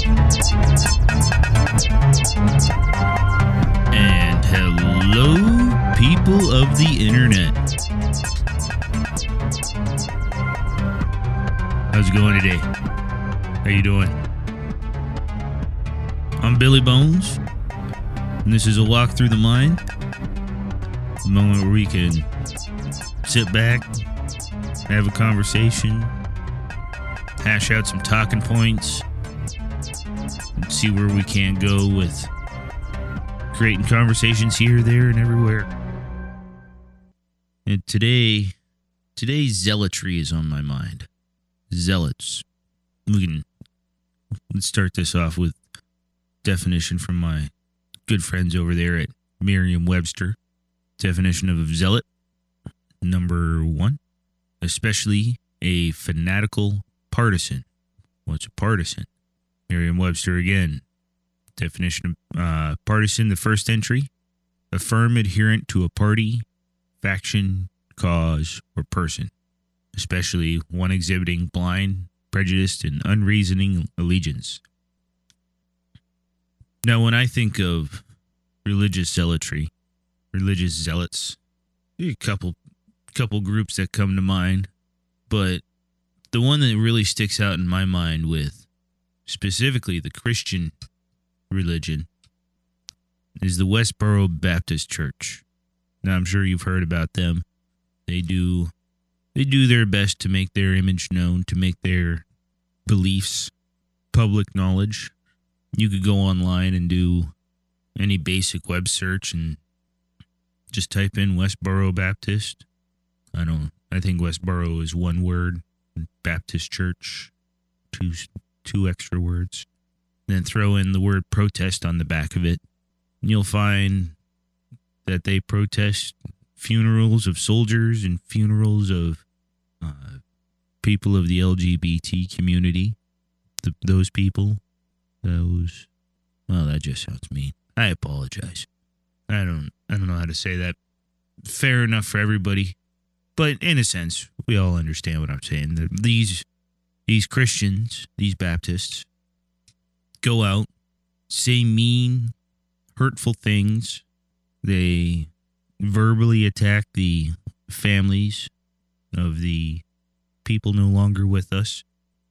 And hello, people of the internet. How's it going today? How you doing? I'm Billy Bones, and this is a walk through the mind. A moment where we can sit back, have a conversation, hash out some talking points, and see where we can go with creating conversations here, there, and everywhere. And today's zealotry is on my mind. Zealots. Let's start this off with definition from my good friends over there at Merriam-Webster. Definition of zealot. Number 1, especially a fanatical partisan. What's a partisan? Merriam-Webster again. Definition of partisan, the first entry. A firm adherent to a party, faction, cause, or person. Especially one exhibiting blind, prejudiced, and unreasoning allegiance. Now, when I think of religious zealotry, religious zealots, there are a couple groups that come to mind, but the one that really sticks out in my mind with specifically the Christian religion is the Westboro Baptist Church. Now, I'm sure you've heard about them. They do their best to make their image known, to make their beliefs public knowledge. You could go online and do any basic web search and just type in Westboro Baptist. I think Westboro is one word. Baptist Church, two extra words. Then throw in the word protest on the back of it. And you'll find that they protest funerals of soldiers and funerals of people of the LGBT community. Those people. Well, that just sounds mean. I apologize. I don't know how to say that fair enough for everybody. But in a sense, we all understand what I'm saying. These Christians, these Baptists, go out, say mean, hurtful things. They verbally attack the families of the people no longer with us.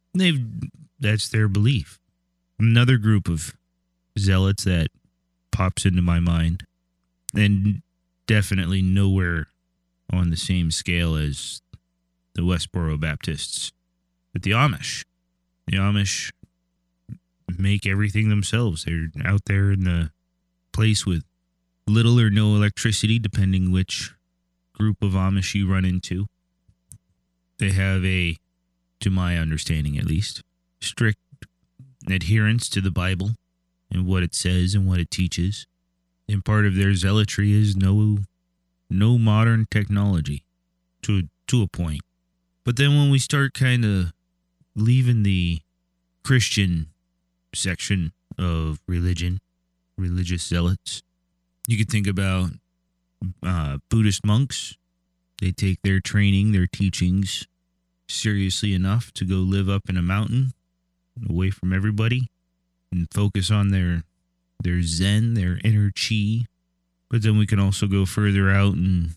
That's their belief. Another group of zealots that pops into my mind, and definitely nowhere on the same scale as the Westboro Baptists, but the Amish. The Amish make everything themselves. They're out there in the place with little or no electricity, depending which group of Amish you run into. They have to my understanding at least, strict adherence to the Bible and what it says and what it teaches. And part of their zealotry is no modern technology to a point. But then when we start kind of leaving the Christian section of religion, religious zealots, you could think about Buddhist monks. They take their training, their teachings seriously enough to go live up in a mountain away from everybody and focus on their zen, their inner chi. But then we can also go further out and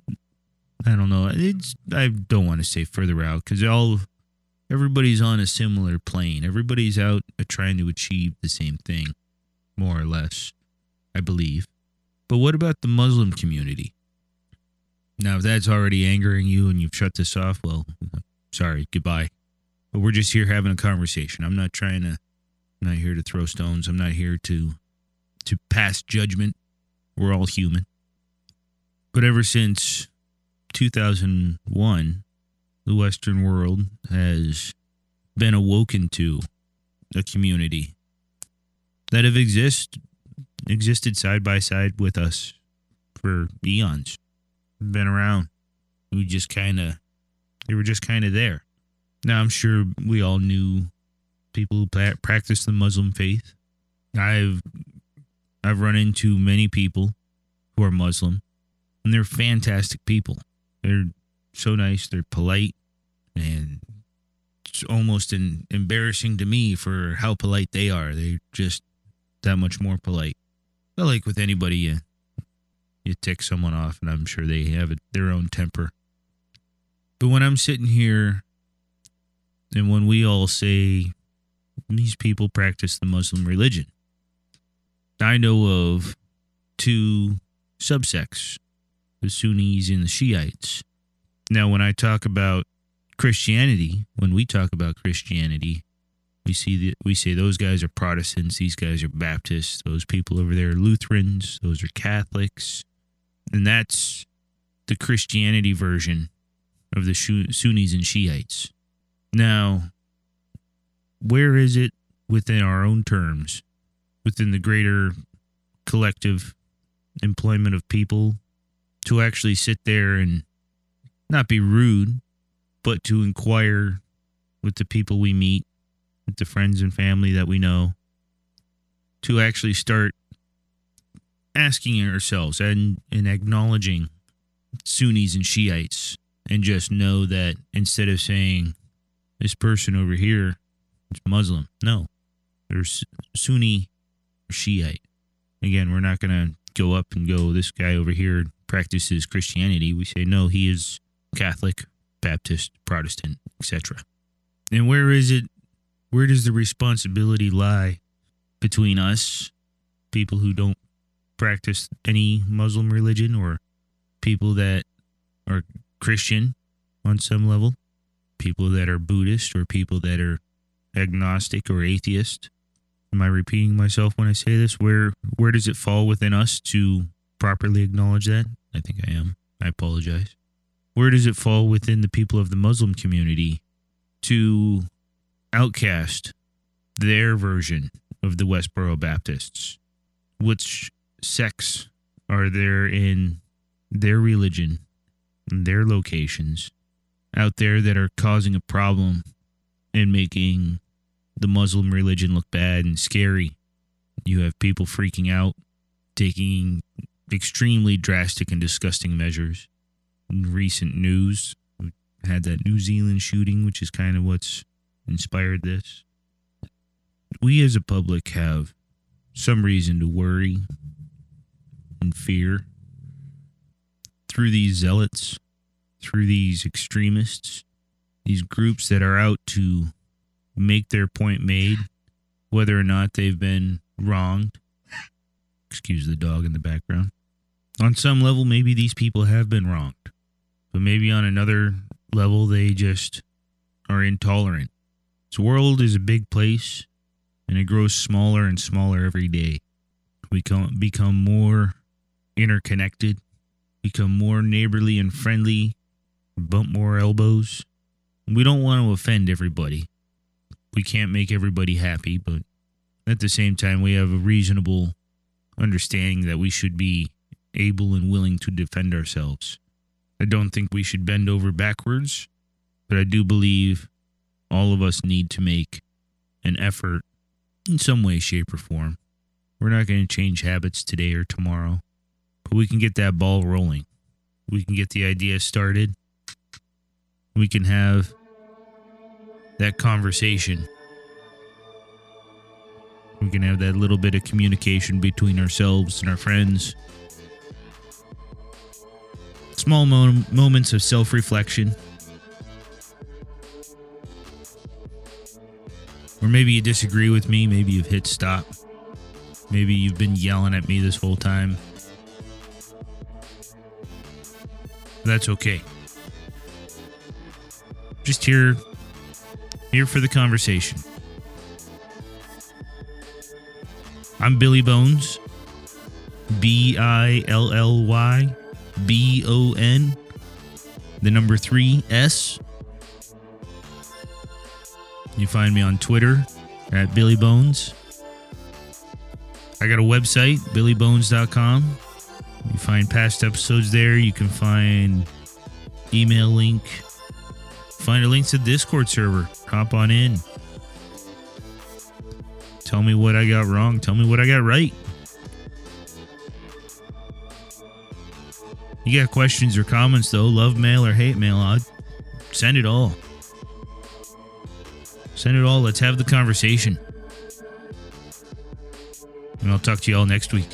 I don't know. I don't want to say further out because everybody's on a similar plane. Everybody's out trying to achieve the same thing, more or less, I believe. But what about the Muslim community? Now, if that's already angering you and you've shut this off, well, sorry, goodbye. But we're just here having a conversation. I'm not here to throw stones. I'm not here to pass judgment. We're all human. But ever since 2001, the Western world has been awoken to a community that have existed side by side with us for eons. Been around. They were just kind of there. Now, I'm sure we all knew people who practice the Muslim faith. I've run into many people who are Muslim, and they're fantastic people. They're so nice. They're polite and it's almost embarrassing to me for how polite they are. They're just that much more polite. But like with anybody, you tick someone off, and I'm sure they have their own temper. But when I'm sitting here, and when we all say these people practice the Muslim religion, I know of two subsects, the Sunnis and the Shiites. Now, when I talk about Christianity, when we talk about Christianity, we say those guys are Protestants, these guys are Baptists, those people over there are Lutherans, those are Catholics, and that's the Christianity version of the Sunnis and Shiites. Now, where is it within our own terms, within the greater collective employment of people, to actually sit there and not be rude, but to inquire with the people we meet, with the friends and family that we know, to actually start asking ourselves and acknowledging Sunnis and Shiites, and just know that instead of saying, this person over here is Muslim, no, they're Sunni or Shiite. Again, we're not going to go up and go, this guy over here practices Christianity. We say, no, he is Catholic, Baptist, Protestant, etc. And where does the responsibility lie between us, people who don't practice any Muslim religion, or people that are Christian on some level, people that are Buddhist, or people that are agnostic or atheist? Am I repeating myself when I say this? Where does it fall within us to properly acknowledge that? I think I am. I apologize. Where does it fall within the people of the Muslim community to outcast their version of the Westboro Baptists? Which sects are there in their religion, in their locations, out there that are causing a problem and making the Muslim religion look bad and scary? You have people freaking out, taking extremely drastic and disgusting measures. In recent news, we had that New Zealand shooting, which is kind of what's inspired this. We as a public have some reason to worry and fear through these zealots, through these extremists, these groups that are out to make their point made, whether or not they've been wronged. Excuse the dog in the background. On some level, maybe these people have been wronged, but maybe on another level, they just are intolerant. This world is a big place, and it grows smaller and smaller every day. We become more interconnected, become more neighborly and friendly, bump more elbows. We don't want to offend everybody. We can't make everybody happy, but at the same time, we have a reasonable understanding that we should be able and willing to defend ourselves. I don't think we should bend over backwards, but I do believe all of us need to make an effort in some way, shape, or form. We're not going to change habits today or tomorrow, but we can get that ball rolling. We can get the idea started. We can have that conversation. We can have that little bit of communication between ourselves and our friends. Small moments of self-reflection. Or maybe you disagree with me. Maybe you've hit stop. Maybe you've been yelling at me this whole time. That's okay. Just here for the conversation. I'm Billy Bones. BILLYBON. The number 3S. You find me on Twitter at Billy Bones. I got a website, billybones.com. You find past episodes there. You can find email link. Find a link to the Discord server. Hop on in. Tell me what I got wrong. Tell me what I got right. You got questions or comments, though, love mail or hate mail, I'd send it all. Send it all. Let's have the conversation. And I'll talk to you all next week.